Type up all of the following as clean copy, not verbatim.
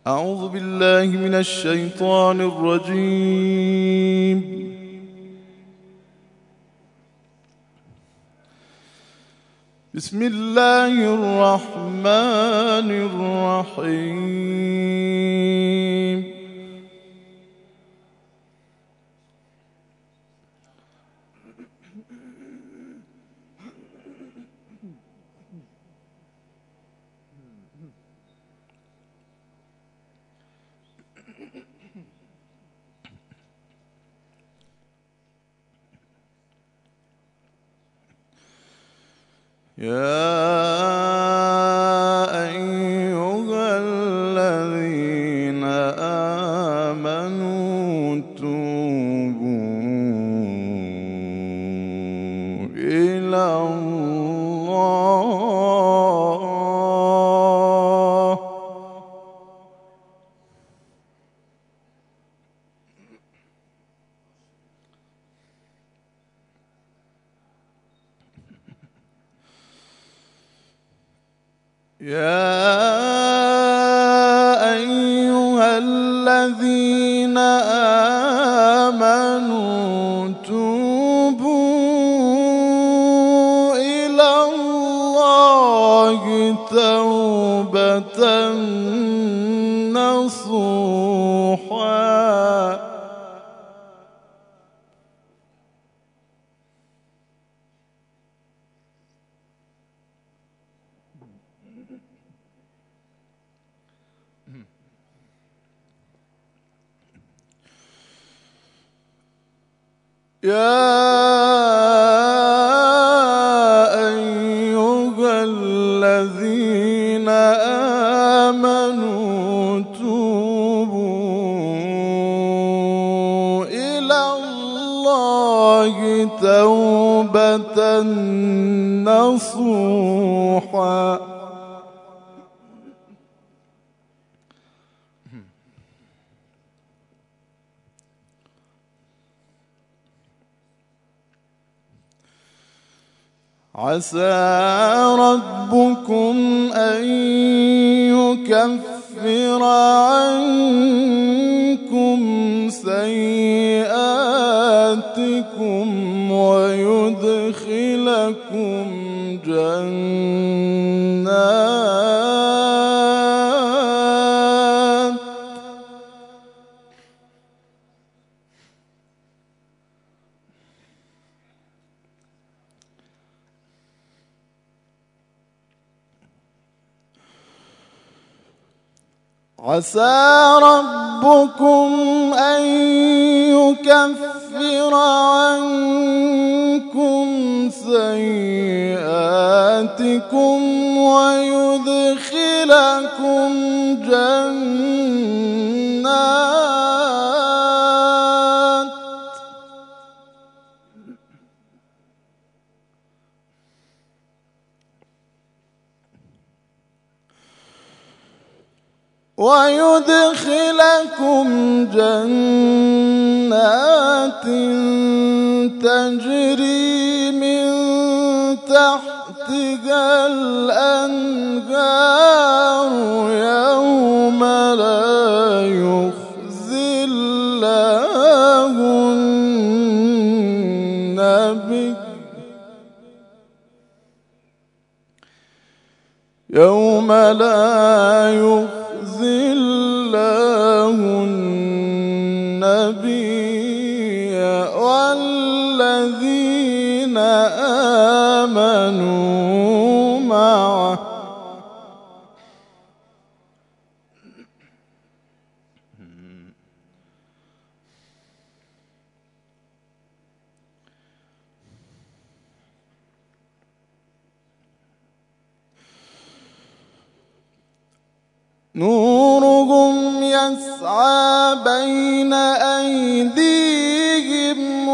أعوذ بالله من الشيطان الرجيم. بسم الله الرحمن الرحيم. يا أيها الذين آمنوا توبوا إلى الله توبة نصوحا. يا أيها الذين آمنوا توبوا إلى الله توبة نصوحا. عسى ربكم أن يكفر عنكم سيئاتكم ويدخلكم جنات عسى ربكم أن يكفر عنكم سيئاتكم ويدخلكم جنات تجري من تحتها الأنهار يوم لا يخزي الله النبي يوم لا يخزي الله النبي والذين آمنوا معه نورهم يسعى بين أيديهم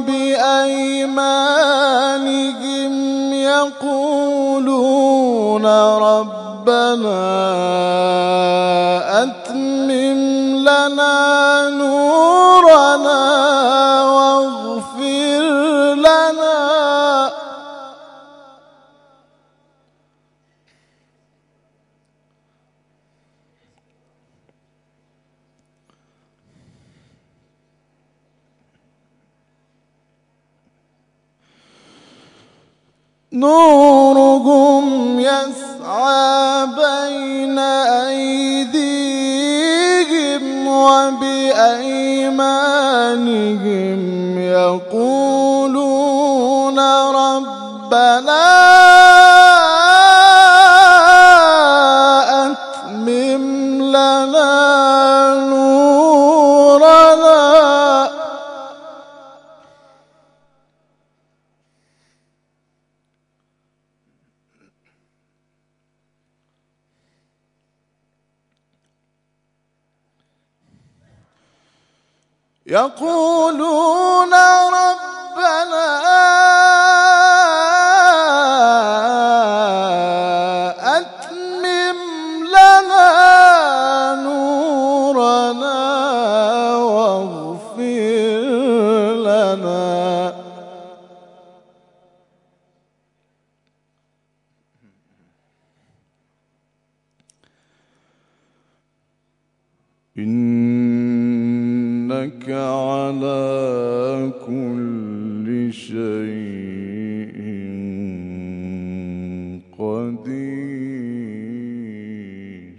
وبأيمانهم يقولون ربنا أتمم لنا نورنا واغفر لنا نورهم يسعى بين أيديهم وبأيمانهم يقولون ربنا أتمم لنا نورنا يقولون ربنا أتمم لنا نورنا واغفر لنا إنك على كل شيء قدير.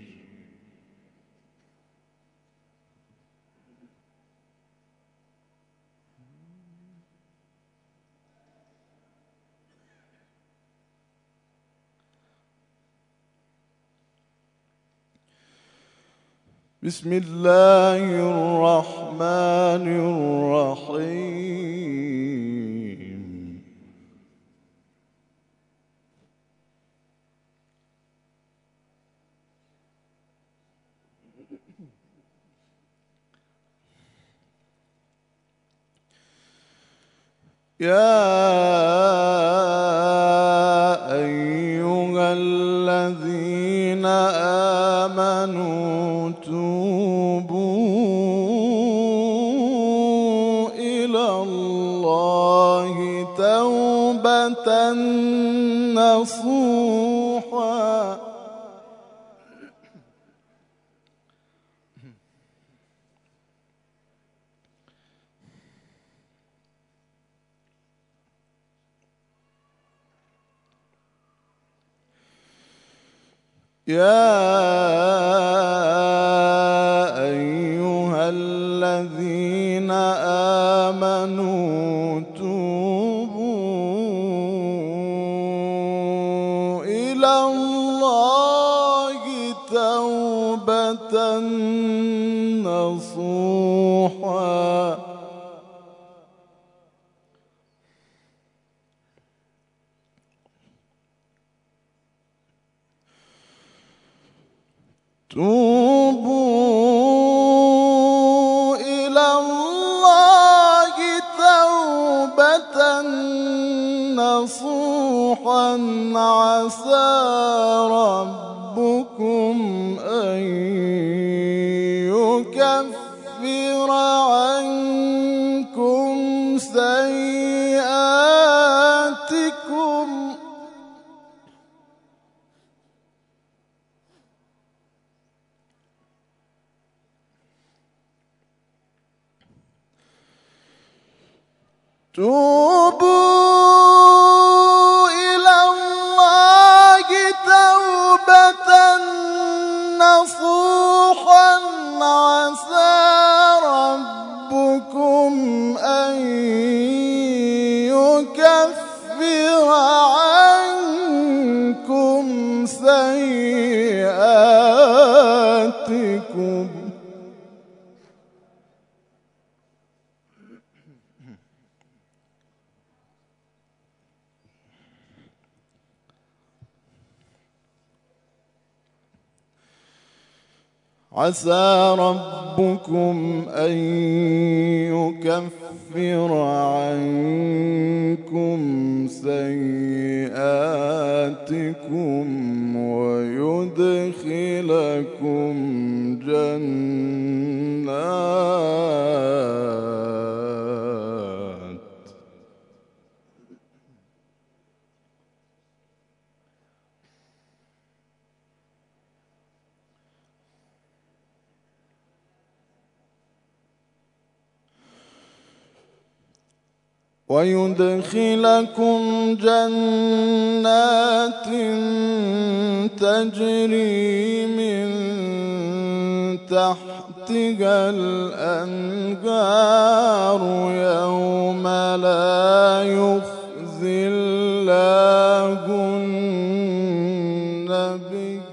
بسم الله الرحمن الرحيم. يا أيها الذين آمنوا توبوا إلى الله توبة نصوحا يا أيها الذين آمنوا توبوا إلى الله توبة نصوحا توبوا إلى الله توبة نصوحا عسى ربكم أن يكفر عنكم سيئاتكم توبوا إلى الله توبة نصوحا عسى ربكم أن يكفر عنكم سيئاتكم عسى ربكم أن يكفر عنكم سيئاتكم ويدخلكم جنات ويدخلكم جنات تجري من تحتها الأنهار يوم لا يخزي الله النبي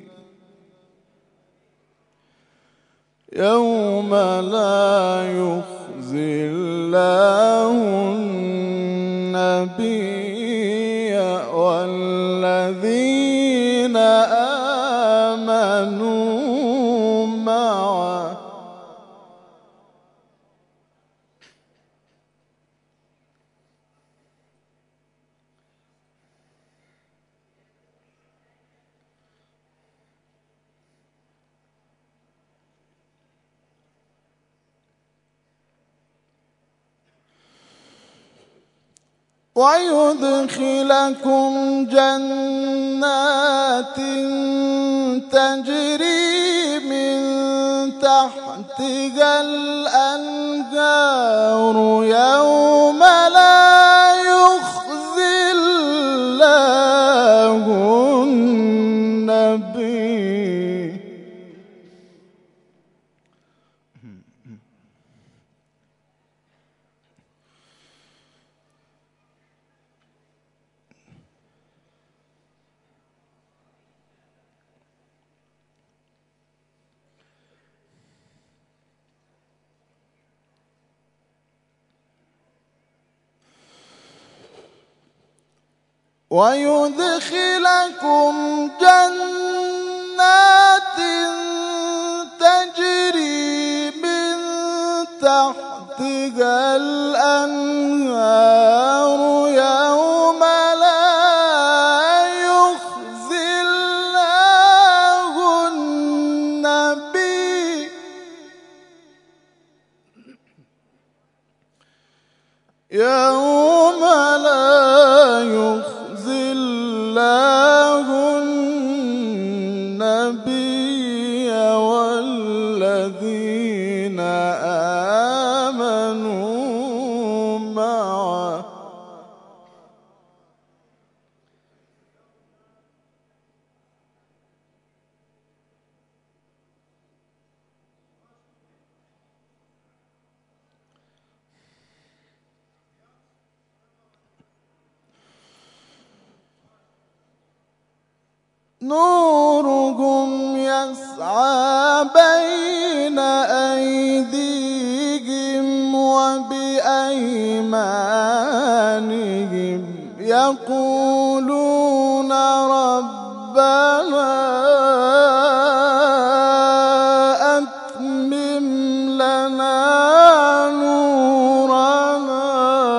يوم لا يخزي الله النبي والذين آمنوا معه ويدخلكم جنات تجري من تحتها الأنهار يوم لا يخزي الله النبي ويدخلكم جنات تجري من تحتها الأنهار يوم لا يخزي الله النبي يوم لا يخزي الله النبي والذين آمنوا معه نورهم يسعى بين أيديهم وبأيمانهم يقولون ربنا أتمم لنا نورنا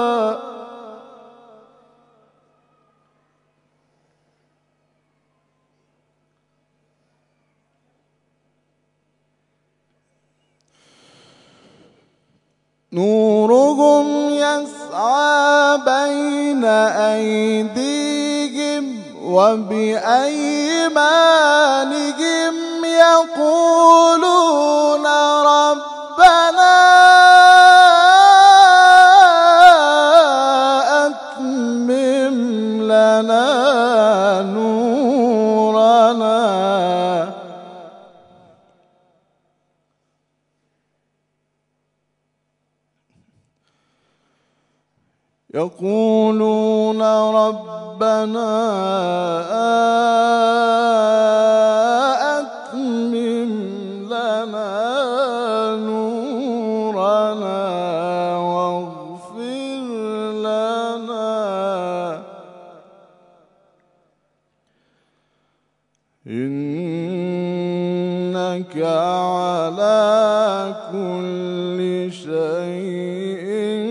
نورهم يسعى بين أيديهم وبأيمانهم يقولون ربنا أتمم لنا نورنا يقولون ربنا أتمم لنا نورنا واغفر لنا إنك على كل شيء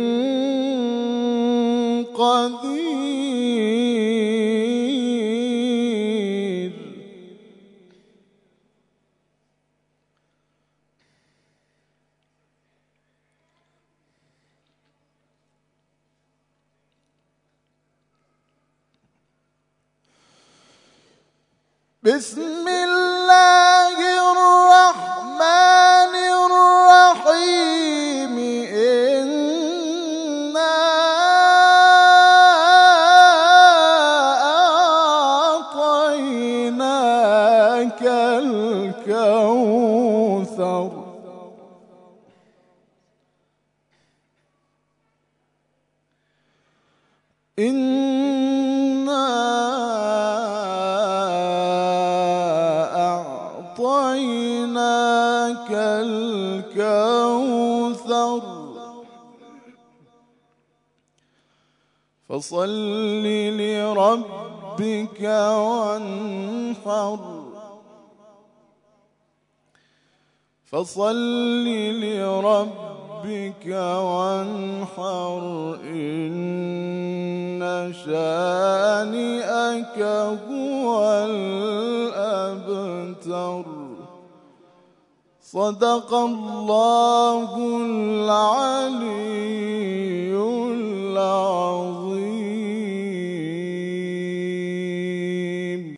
قدير بسم الله الرحمن الرحيم إنا إنا أعطيناك الكوثر فصل لربك وانحر فصل لربك وانحر إن شانئك هو الأبتر. صدق الله العظيم.